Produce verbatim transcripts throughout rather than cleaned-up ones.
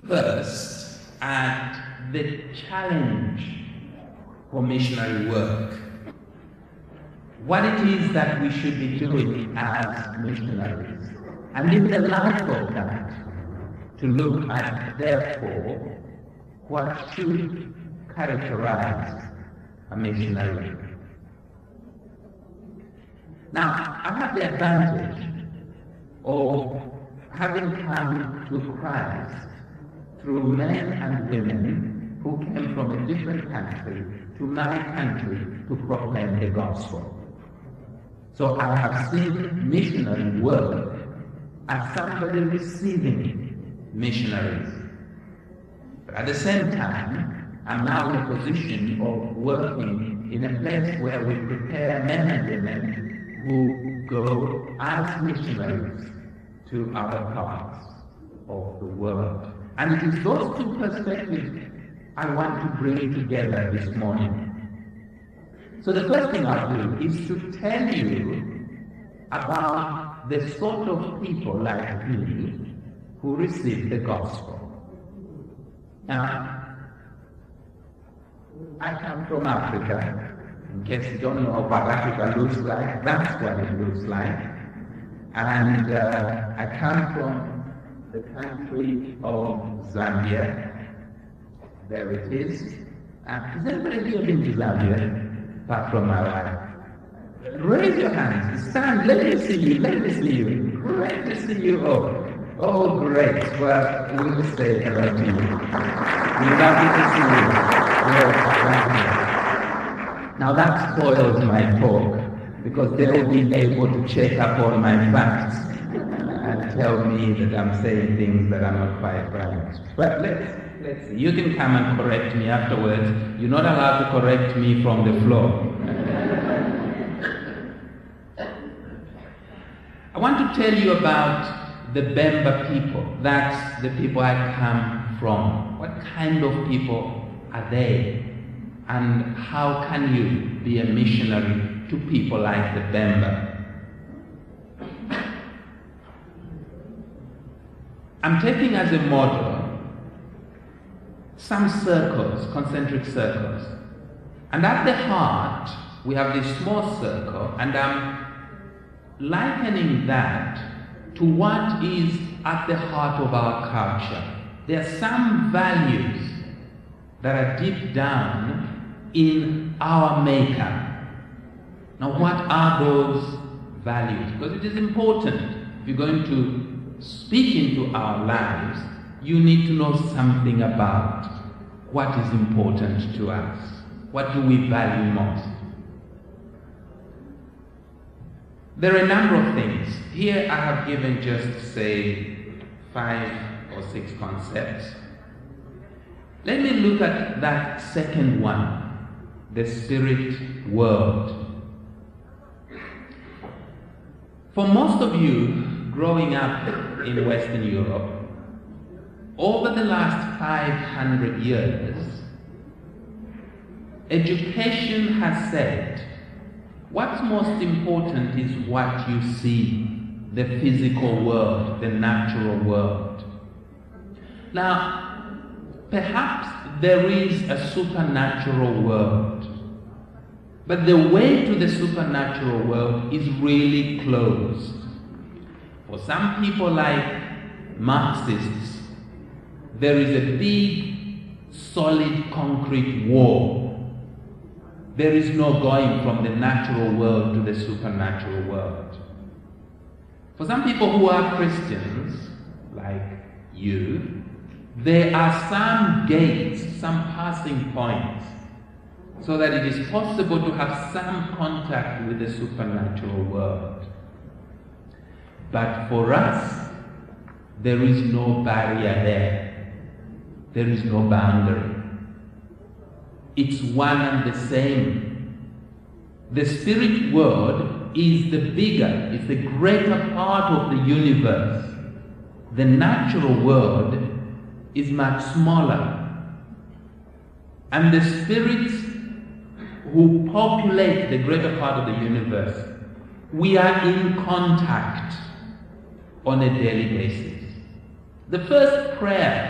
first at the challenge for missionary work. What it is that we should be doing as missionaries. And in the light of that, to look at, therefore, what should characterize a missionary. Now, I have the advantage of having come to Christ through men and women who came from a different country to my country to proclaim the gospel. So I have seen missionary work as somebody receiving missionaries. But at the same time, I'm now in a position of working in a place where we prepare men and women who go as missionaries to other parts of the world. And it is those two perspectives I want to bring together this morning. So the first thing I'll do is to tell you about the sort of people like me who receive the gospel. Now, I come from Africa. In case you don't know what Africa looks like, that's what it looks like. And uh, I come from the country of Zambia. There it is. Uh, has anybody here been to Zambia, apart from my wife? Raise your hands. Stand. Let me see you. Let me see you. Great to see you all. Oh, great. Well, we'll say hello to you. We're happy to see you. Yes, thank you. Now that spoils my talk, because they'll be able to check up on my facts and tell me that I'm saying things that are not quite right. But let's, let's see. You can come and correct me afterwards. You're not allowed to correct me from the floor. I want to tell you about the Bemba people. That's the people I come from. What kind of people are they? And how can you be a missionary to people like the Bemba? I'm taking as a model some circles, concentric circles. And at the heart, we have this small circle, and I'm likening that to what is at the heart of our culture. There are some values that are deep down in our makeup. Now, what are those values? Because it is important. If you're going to speak into our lives, you need to know something about what is important to us. What do we value most? There are a number of things. Here I have given just, say, five or six concepts. Let me look at that second one, the spirit world. For most of you growing up in Western Europe, over the last five hundred years, education has said, what's most important is what you see, the physical world, the natural world. Now, perhaps there is a supernatural world, but the way to the supernatural world is really closed. For some people like Marxists, there is a big, solid concrete wall. There is no going from the natural world to the supernatural world. For some people who are Christians, like you, there are some gates, some passing points, so that it is possible to have some contact with the supernatural world. But for us, there is no barrier there. There is no boundary. It's one and the same. The spirit world is the bigger, it's the greater part of the universe. The natural world is much smaller. And the spirits who populate the greater part of the universe, we are in contact on a daily basis. The first prayer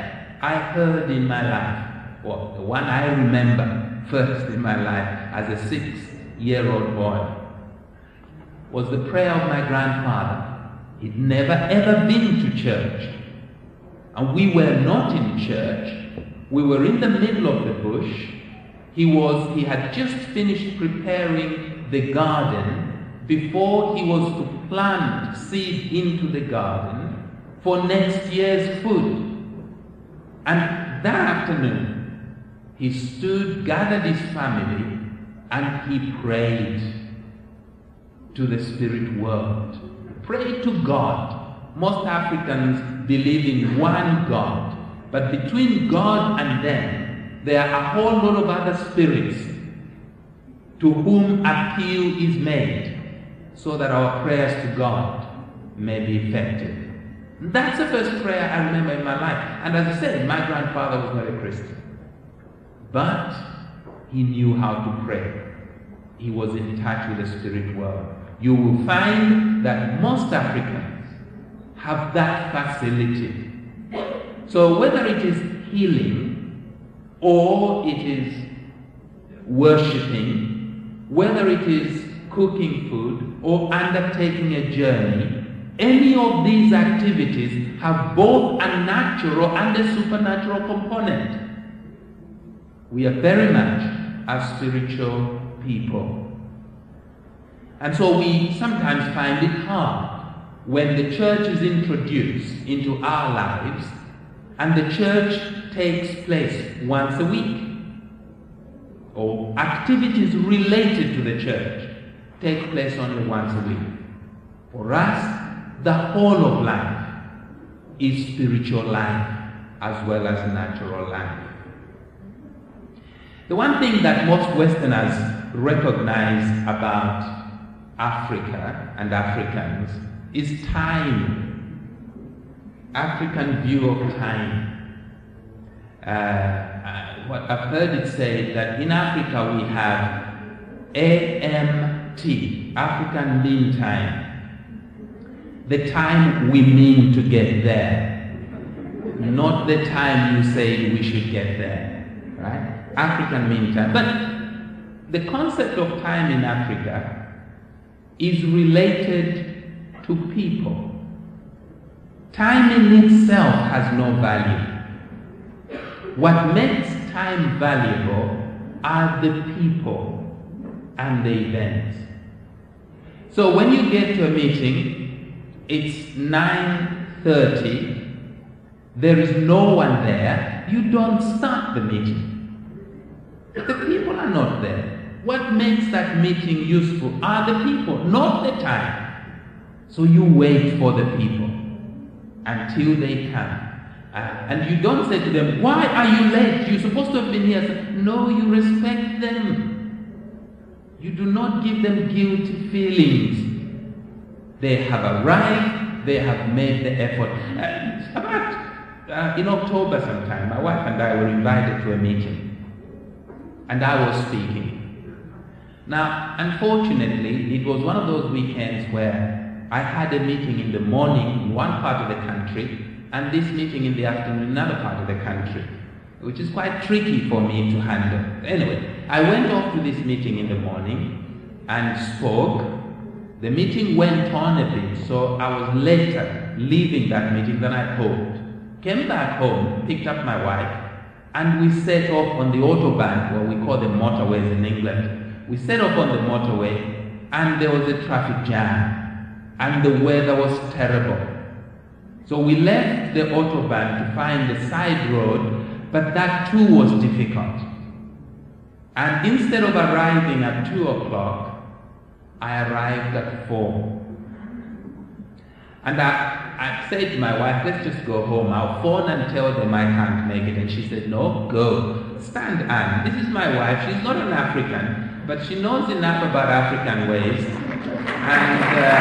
I heard in my life, well, the one I remember first in my life as a six-year-old boy, was the prayer of my grandfather. He'd never ever been to church. And we were not in church. We were in the middle of the bush. He was, he had just finished preparing the garden before he was to plant seed into the garden for next year's food. And that afternoon, he stood, gathered his family, and he prayed to the spirit world. Prayed to God. Most Africans believe in one God, but between God and them, there are a whole lot of other spirits to whom appeal is made, so that our prayers to God may be effective. That's the first prayer I remember in my life. And as I said, my grandfather was not a Christian, but he knew how to pray. He was in touch with the spirit world. You will find that most Africans have that facility. So whether it is healing, or it is worshipping, whether it is cooking food, or undertaking a journey, any of these activities have both a natural and a supernatural component. We are very much a spiritual people. And so we sometimes find it hard when the church is introduced into our lives and the church takes place once a week, or activities related to the church take place only once a week. For us, the whole of life is spiritual life as well as natural life. The one thing that most Westerners recognize about Africa and Africans is time. African view of time. Uh, uh, what I've heard it say that in Africa we have A M T, African Mean Time. The time we mean to get there, not the time you say we should get there, right? African Mean Time. But the concept of time in Africa is related to people. Time in itself has no value. What makes time valuable are the people and the events. So when you get to a meeting, it's nine thirty, there is no one there, you don't start the meeting. The people are not there. What makes that meeting useful are the people, not the time. So you wait for the people until they come. Uh, and you don't say to them, why are you late? You're supposed to have been here. No, you respect them. You do not give them guilty feelings. They have arrived, they have made the effort. Uh, about uh, in October sometime, my wife and I were invited to a meeting. And I was speaking. Now, unfortunately, it was one of those weekends where I had a meeting in the morning in one part of the country and this meeting in the afternoon in another part of the country, which is quite tricky for me to handle. Anyway, I went off to this meeting in the morning and spoke. The meeting went on a bit, so I was later leaving that meeting than I hoped. Came back home, picked up my wife, and we set off on the autobahn, what we call the motorways in England. We set off on the motorway, and there was a traffic jam, and the weather was terrible. So we left the autobahn to find the side road, but that too was difficult. And instead of arriving at two o'clock, I arrived at four. And I, I said to my wife, let's just go home. I'll phone and tell them I can't make it. And she said, no, go. Stand, Anne. This is my wife. She's not an African, but she knows enough about African ways. And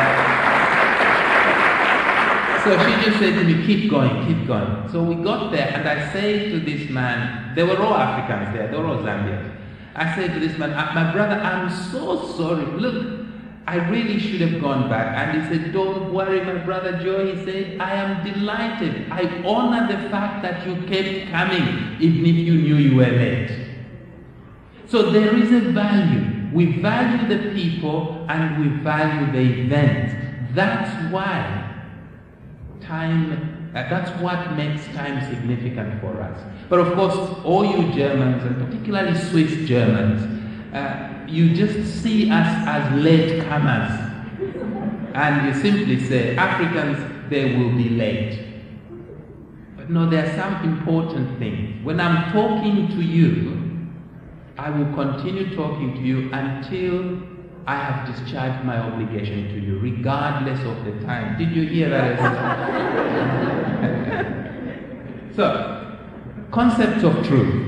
uh, so she just said to me, keep going, keep going. So we got there, and I said to this man, they were all Africans there, they were all Zambians. I said to this man, my brother, I'm so sorry. Look, I really should have gone back. And he said, don't worry, my brother Joe. He said, I am delighted. I honor the fact that you kept coming, even if you knew you were late. So there is a value. We value the people and we value the event. That's why time, uh, that's what makes time significant for us. But of course, all you Germans, and particularly Swiss Germans, uh, you just see us as late comers. And you simply say, Africans, they will be late. But no, there are some important things. When I'm talking to you, I will continue talking to you until I have discharged my obligation to you, regardless of the time. Did you hear that? So, concepts of truth.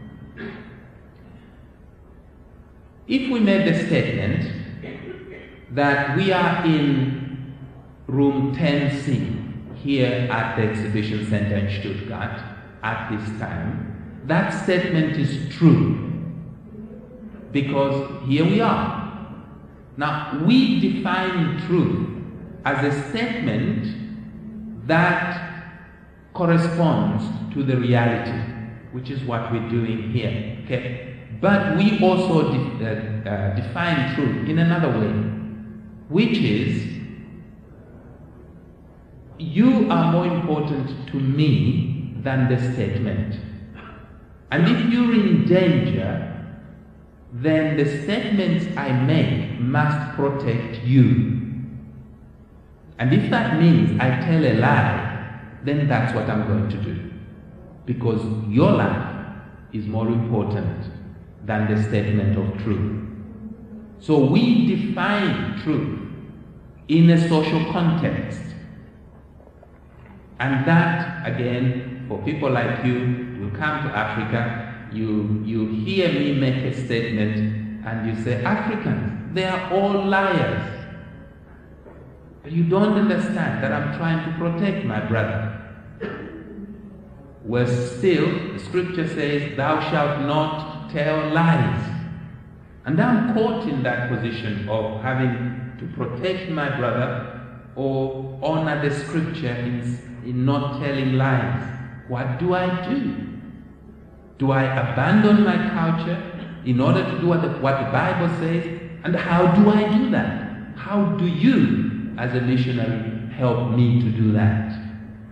If we made the statement that we are in room ten C here at the exhibition center in Stuttgart at this time, that statement is true. Because here we are. Now, we define truth as a statement that corresponds to the reality, which is what we're doing here. Okay? But we also de uh, uh, define truth in another way, which is, you are more important to me than the statement. And if you're in danger, then the statements I make must protect you. And if that means I tell a lie, then that's what I'm going to do. Because your life is more important than the statement of truth. So we define truth in a social context. And that, again, for people like you, you come to Africa, You, you hear me make a statement and you say, Africans, they are all liars. But you don't understand that I'm trying to protect my brother. Where still, the scripture says, thou shalt not tell lies. And I'm caught in that position of having to protect my brother or honor the scripture in, in not telling lies. What do I do? Do I abandon my culture in order to do what the, what the Bible says? And how do I do that? How do you, as a missionary, help me to do that?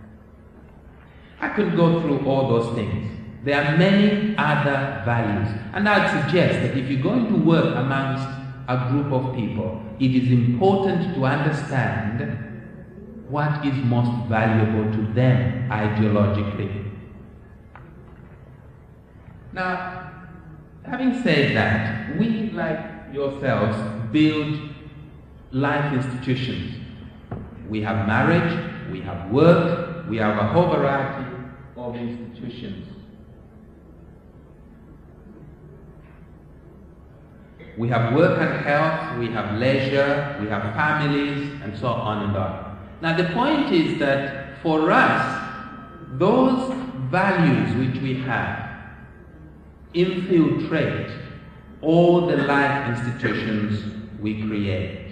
I could go through all those things. There are many other values. And I'd suggest that if you're going to work amongst a group of people, it is important to understand what is most valuable to them ideologically. Now, having said that, we, like yourselves, build life institutions. We have marriage, we have work, we have a whole variety of institutions. We have work and health, we have leisure, we have families, and so on and on. Now the point is that for us, those values which we have infiltrate all the life institutions we create.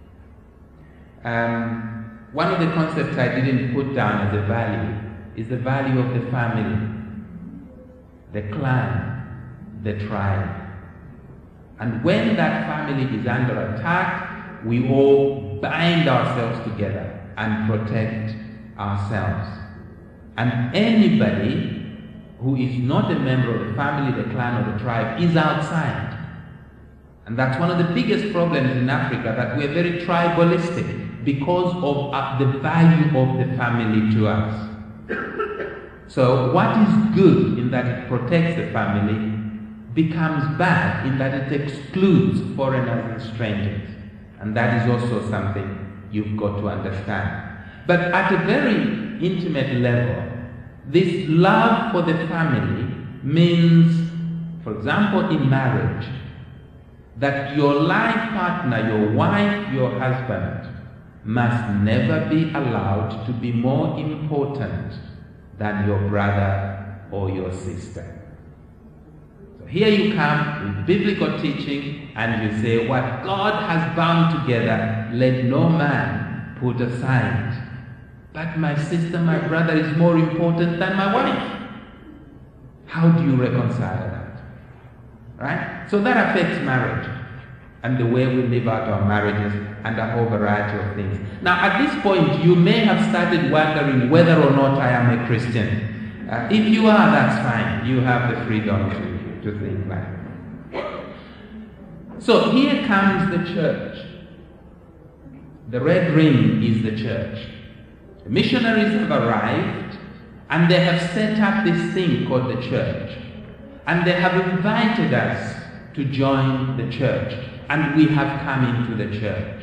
Um, one of the concepts I didn't put down as a value is the value of the family, the clan, the tribe. And when that family is under attack, we all bind ourselves together and protect ourselves. And anybody who is not a member of the family, the clan, or the tribe is outside. And that's one of the biggest problems in Africa, that we're very tribalistic because of uh, the value of the family to us. So what is good in that it protects the family becomes bad in that it excludes foreigners and strangers. And that is also something you've got to understand. But at a very intimate level, this love for the family means, for example, in marriage, that your life partner, your wife, your husband, must never be allowed to be more important than your brother or your sister. Here you come with biblical teaching and you say, what God has bound together, let no man put aside. But my sister, my brother is more important than my wife. How do you reconcile that? Right? So that affects marriage and the way we live out our marriages and a whole variety of things. Now, at this point, you may have started wondering whether or not I am a Christian. Uh, if you are, that's fine. You have the freedom to, to think like that. So here comes the church. The red ring is the church. The missionaries have arrived and they have set up this thing called the church. And they have invited us to join the church. And we have come into the church.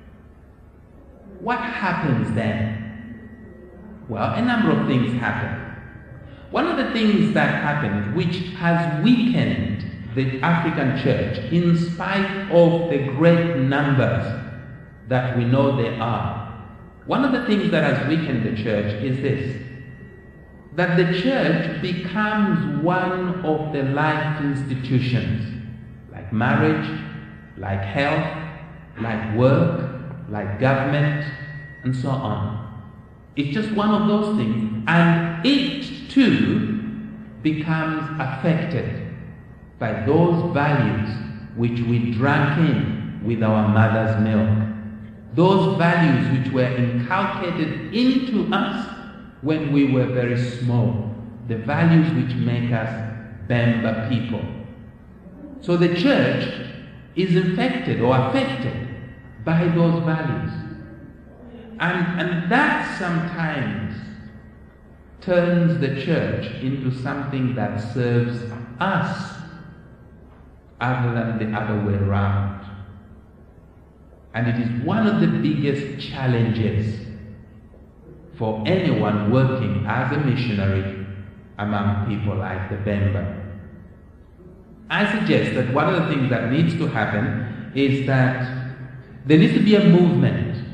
What happens then? Well, a number of things happen. One of the things that happens, which has weakened the African church in spite of the great numbers that we know there are, one of the things that has weakened the church is this, that the church becomes one of the life institutions, like marriage, like health, like work, like government, and so on. It's just one of those things, and it too becomes affected by those values which we drank in with our mother's milk. Those values which were inculcated into us when we were very small. The values which make us Bemba people. So the church is infected or affected by those values. And, and that sometimes turns the church into something that serves us other than the other way around. And it is one of the biggest challenges for anyone working as a missionary among people like the Bemba. I suggest that one of the things that needs to happen is that there needs to be a movement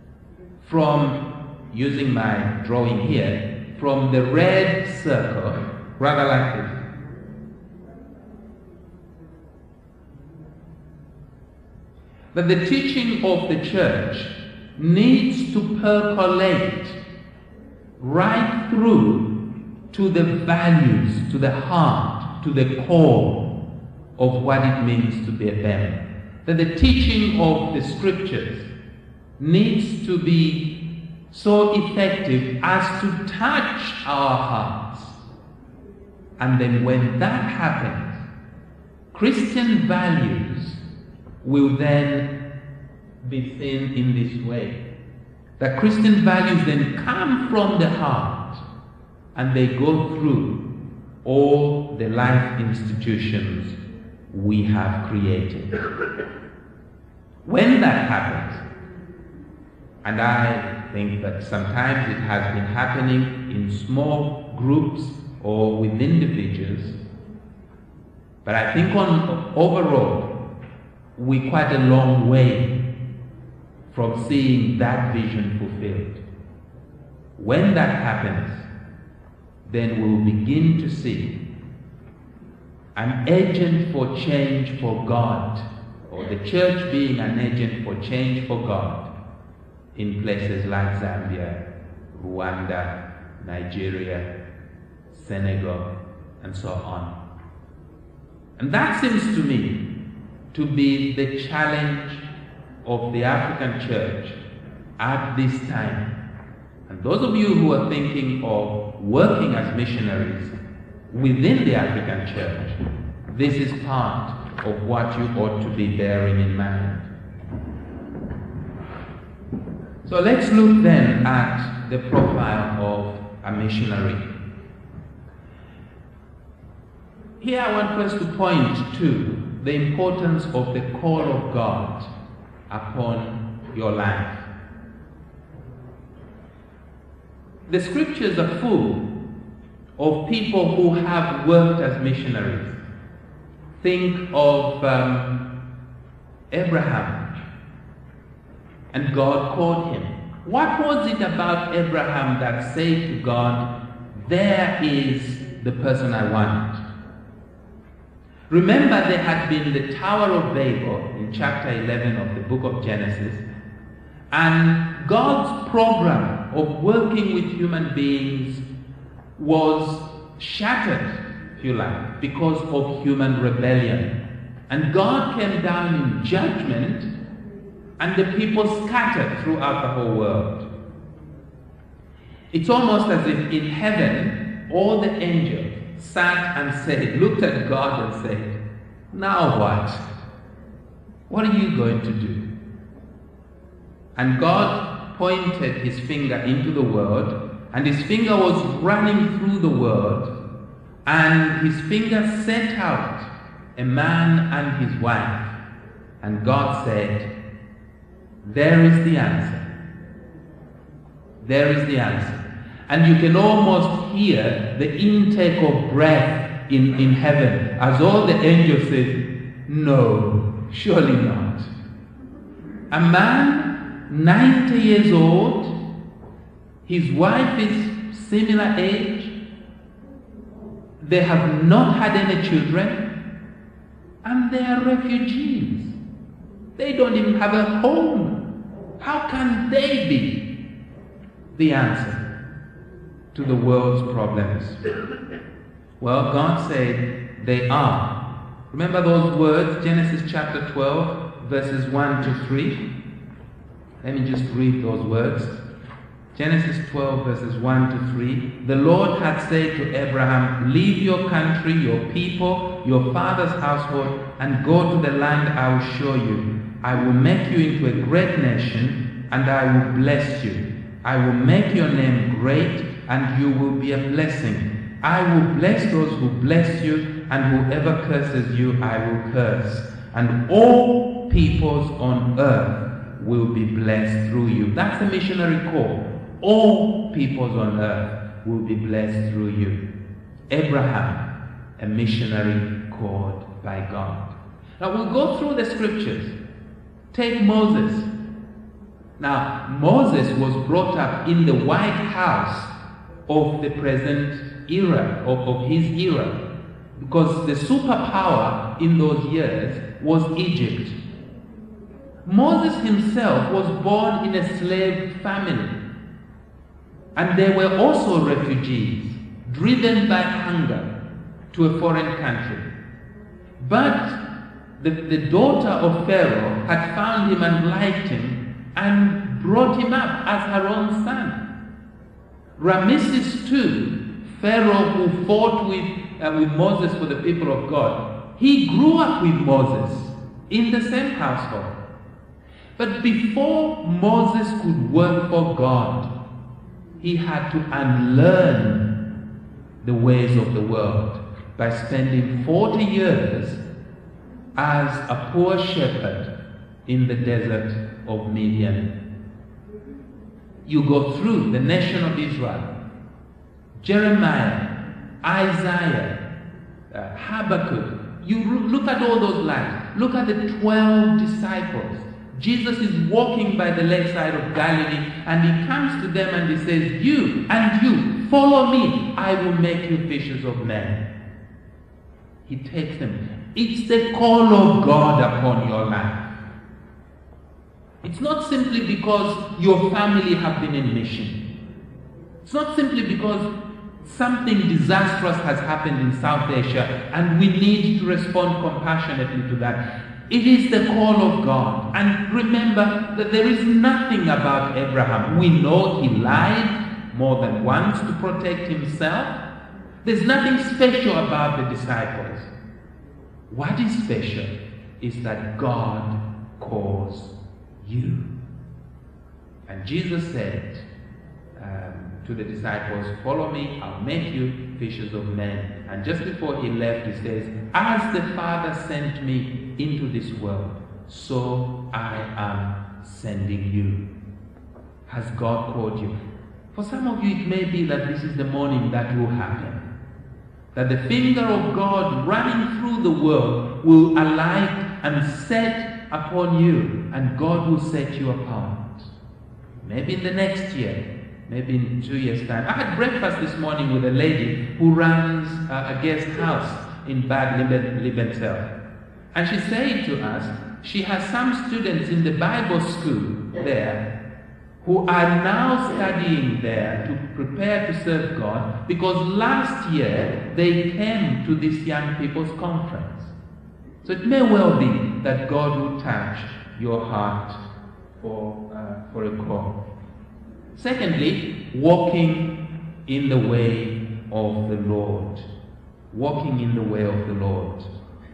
from, using my drawing here, from the red circle, rather like this, that the teaching of the church needs to percolate right through to the values, to the heart, to the core of what it means to be a Bemba. That the teaching of the scriptures needs to be so effective as to touch our hearts. And then when that happens, Christian values will then be seen in this way. That Christian values then come from the heart and they go through all the life institutions we have created. When that happens, and I think that sometimes it has been happening in small groups or with individuals, but I think on overall, we're quite a long way from seeing that vision fulfilled. When that happens, then we'll begin to see an agent for change for God, or the church being an agent for change for God in places like Zambia, Rwanda, Nigeria, Senegal, and so on. And that seems to me to be the challenge of the African church at this time. And those of you who are thinking of working as missionaries within the African church, this is part of what you ought to be bearing in mind. So let's look then at the profile of a missionary. Here I want us to point to the importance of the call of God upon your life. The scriptures are full of people who have worked as missionaries. Think of um, Abraham, and God called him. What was it about Abraham that said to God, there is the person I want? Remember, there had been the Tower of Babel in chapter eleven of the book of Genesis, and God's program of working with human beings was shattered, if you like, because of human rebellion. And God came down in judgment, and the people scattered throughout the whole world. It's almost as if in heaven, all the angels sat and said, looked at God and said, now what? What are you going to do? And God pointed his finger into the world, and his finger was running through the world, and his finger sent out a man and his wife. And God said, there is the answer. There is the answer. And you can almost hear the intake of breath in, in heaven as all the angels said, no, surely not. A man, ninety years old, his wife is similar age, they have not had any children, and they are refugees. They don't even have a home. How can they be the answer to the world's problems? Well, God said they are. Remember those words, Genesis chapter twelve, verses one to three? Let me just read those words. Genesis twelve, verses one to three. The Lord had said to Abraham, leave your country, your people, your father's household, and go to the land I will show you. I will make you into a great nation, and I will bless you. I will make your name great, and you will be a blessing. I will bless those who bless you, and whoever curses you, I will curse. And all peoples on earth will be blessed through you. That's the missionary call. All peoples on earth will be blessed through you. Abraham, a missionary called by God. Now we'll go through the scriptures. Take Moses. Now, Moses was brought up in the White House of the present era, of, of his era, because the superpower in those years was Egypt. Moses himself was born in a slave family, and they were also refugees, driven by hunger to a foreign country. But the, the daughter of Pharaoh had found him and liked him and brought him up as her own son. Ramesses the second, Pharaoh who fought with, uh, with Moses for the people of God, he grew up with Moses in the same household. But before Moses could work for God, he had to unlearn the ways of the world by spending forty years as a poor shepherd in the desert of Midian. You go through the nation of Israel, Jeremiah, Isaiah, uh, Habakkuk. You look at all those lives. Look at the twelve disciples. Jesus is walking by the lakeside of Galilee, and he comes to them and he says, you and you, follow me. I will make you fishers of men. He takes them. It's the call of God upon your life. It's not simply because your family have been in mission. It's not simply because something disastrous has happened in South Asia and we need to respond compassionately to that. It is the call of God. And remember that there is nothing about Abraham. We know he lied more than once to protect himself. There's nothing special about the disciples. What is special is that God calls you. And Jesus said um, to the disciples, follow me, I'll make you fishers of men. And just before he left, he says, as the Father sent me into this world, so I am sending you. Has God called you? For some of you, it may be that this is the morning that will happen. That the finger of God running through the world will alight and set upon you, and God will set you apart. Maybe in the next year, maybe in two years' time. I had breakfast this morning with a lady who runs uh, a guest house in Bad Liebenzell. And she's saying to us, she has some students in the Bible school there who are now studying there to prepare to serve God, because last year they came to this young people's conference. So it may well be that God will touch your heart for, uh, for a call. Secondly, walking in the way of the Lord. Walking in the way of the Lord.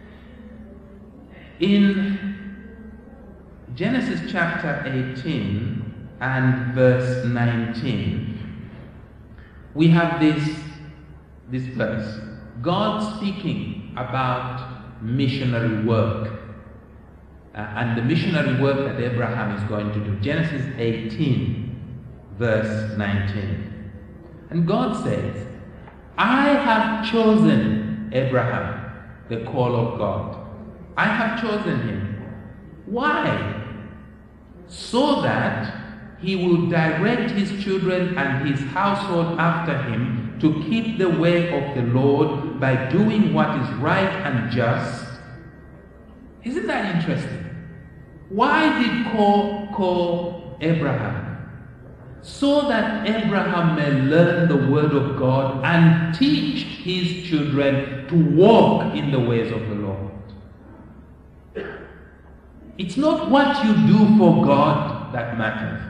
In Genesis chapter eighteen and verse nineteen, we have this, this verse. God speaking about missionary work. Uh, and the missionary work that Abraham is going to do. Genesis eighteen, verse nineteen. And God says, I have chosen Abraham, the call of God. I have chosen him. Why? So that he will direct his children and his household after him to keep the way of the Lord by doing what is right and just. Isn't that interesting? Why did God call Abraham? So that Abraham may learn the word of God and teach his children to walk in the ways of the Lord. It's not what you do for God that matters.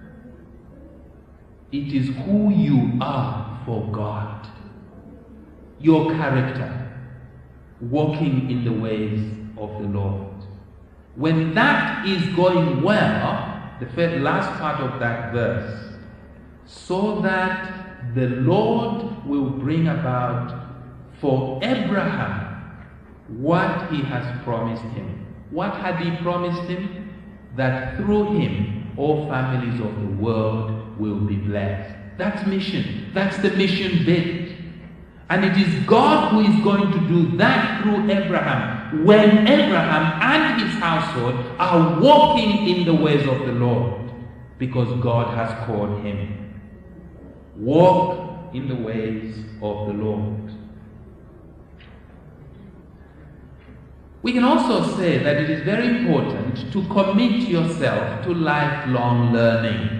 It is who you are for God. Your character, walking in the ways of the Lord. When that is going well, the first, last part of that verse, so that the Lord will bring about for Abraham what he has promised him. What had he promised him? That through him all families of the world will be blessed. That's mission. That's the mission bit. And it is God who is going to do that through Abraham, when Abraham and his household are walking in the ways of the Lord, because God has called him. Walk in the ways of the Lord. We can also say that it is very important to commit yourself to lifelong learning.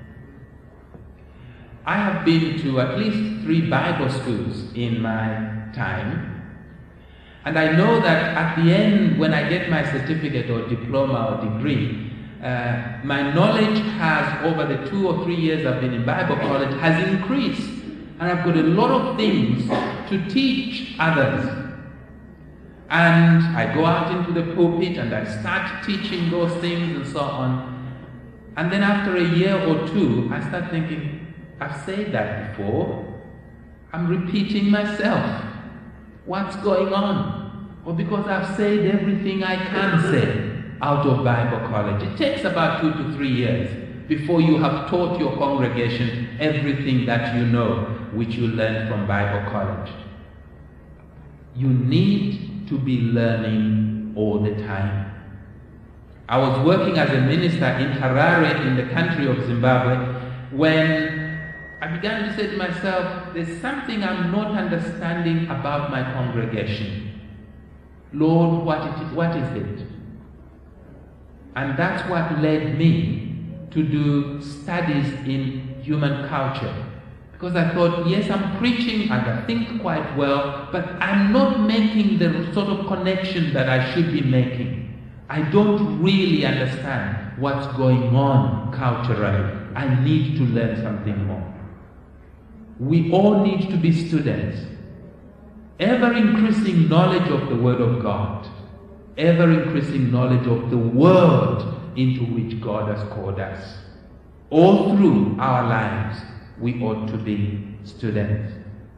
I have been to at least three Bible schools in my time, and I know that at the end, when I get my certificate or diploma or degree, uh, my knowledge has, over the two or three years I've been in Bible college, has increased, and I've got a lot of things to teach others. And I go out into the pulpit and I start teaching those things and so on. And then after a year or two, I start thinking, I've said that before. I'm repeating myself. What's going on? Or because I've said everything I can say out of Bible college. It takes about two to three years before you have taught your congregation everything that you know, which you learned from Bible college. You need to be learning all the time. I was working as a minister in Harare in the country of Zimbabwe when I began to say to myself, there's something I'm not understanding about my congregation. Lord, what is it? What is it? And that's what led me to do studies in human culture. Because I thought, yes, I'm preaching and I think quite well, but I'm not making the sort of connection that I should be making. I don't really understand what's going on culturally. I need to learn something more. We all need to be students. Ever-increasing knowledge of the Word of God. Ever-increasing knowledge of the world into which God has called us. All through our lives, we ought to be students.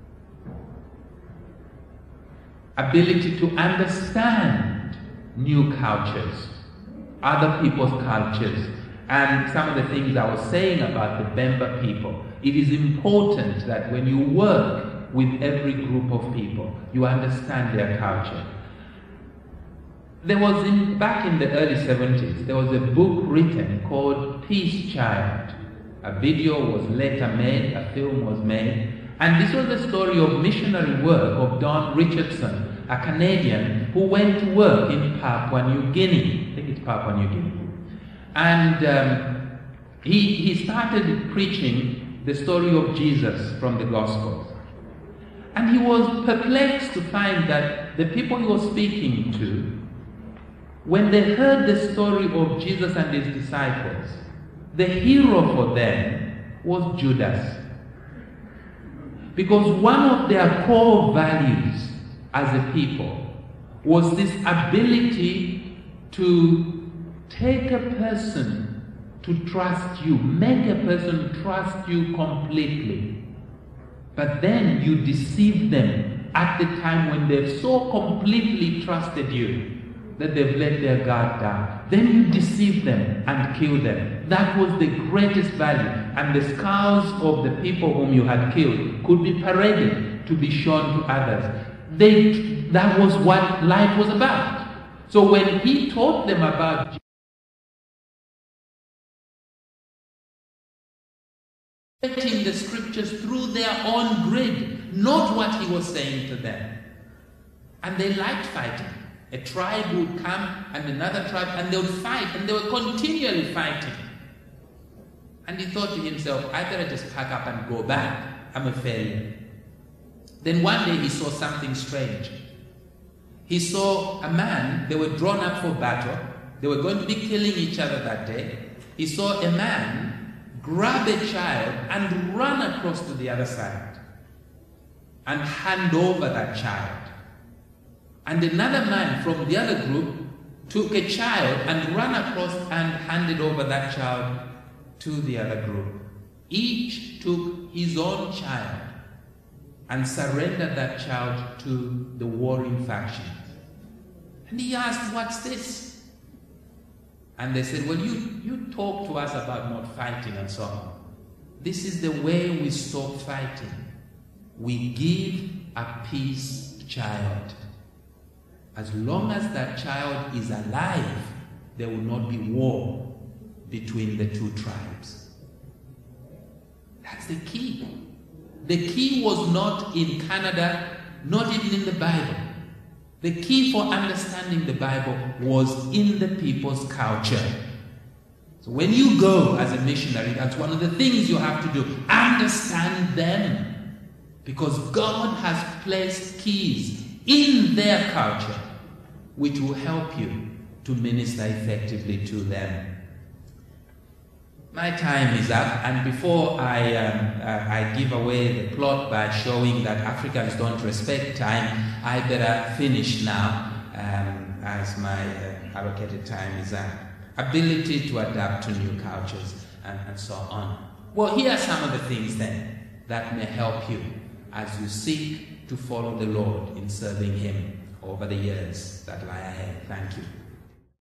Ability to understand new cultures, other people's cultures, and some of the things I was saying about the Bemba people. It is important that when you work with every group of people, you understand their culture. There was, in, back in the early seventies, there was a book written called Peace Child. A video was later made, a film was made, And this was the story of missionary work of Don Richardson, a Canadian who went to work in Papua New Guinea. I think it's Papua New Guinea. And um, he, he started preaching the story of Jesus from the Gospels. And he was perplexed to find that the people he was speaking to, when they heard the story of Jesus and his disciples, the hero for them was Judas. Because one of their core values as a people was this ability to take a person to trust you, make a person trust you completely. But then you deceive them at the time when they've so completely trusted you that they've let their guard down. Then you deceive them and kill them. That was the greatest value. And the scars of the people whom you had killed could be paraded to be shown to others. They, that was what life was about. So when he taught them about interpreting the scriptures through their own grid, not what he was saying to them. And they liked fighting. A tribe would come and another tribe, and they would fight, and they were continually fighting. And he thought to himself, I better just pack up and go back. I'm a failure. Then one day he saw something strange. He saw a man, they were drawn up for battle. They were going to be killing each other that day. He saw a man grab a child and run across to the other side and hand over that child. And another man from the other group took a child and ran across and handed over that child to the other group. Each took his own child and surrendered that child to the warring factions. And he asked, what's this? And they said, well, you, you talk to us about not fighting and so on. This is the way we stop fighting. We give a peace child. As long as that child is alive, there will not be war between the two tribes. That's the key. The key was not in Canada, not even in the Bible. The key for understanding the Bible was in the people's culture. So when you go as a missionary, that's one of the things you have to do. Understand them. Because God has placed keys in their culture which will help you to minister effectively to them. My time is up, and before I, um, uh, I give away the plot by showing that Africans don't respect time, I better finish now um, as my uh, allocated time is up. Ability to adapt to new cultures and, and so on. Well, here are some of the things then that may help you as you seek to follow the Lord in serving Him over the years that lie ahead. Thank you.